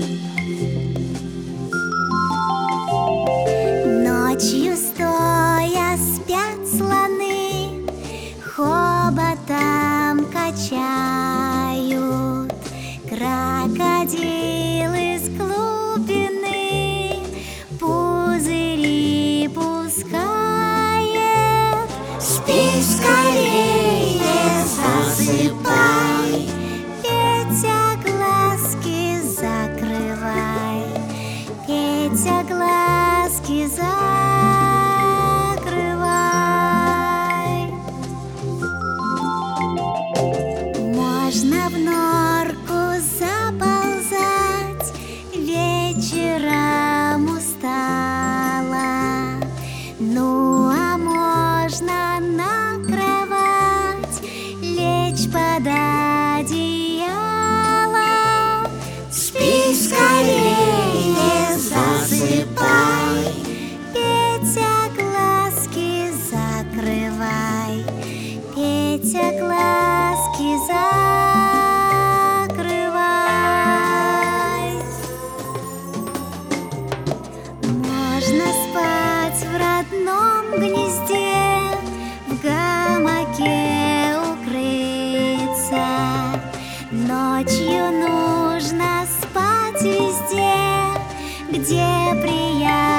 Ночью стоя спят слоны, хоботом качают. Крокодил из глубины пузыри пускает. Спи скорее, засыпай, Петя, глазки закрывай, Петя, глазки закрывай. Можно в норку заползать, вечером устала. Ну, а можно на кровать лечь под одеяло. Спи скорее, засыпай, Петя, глазки закрывай, Петя, глазки закрывай. Можно спать в родном гнезде, в гамаке укрыться. Ночью нужно спать везде, где приятно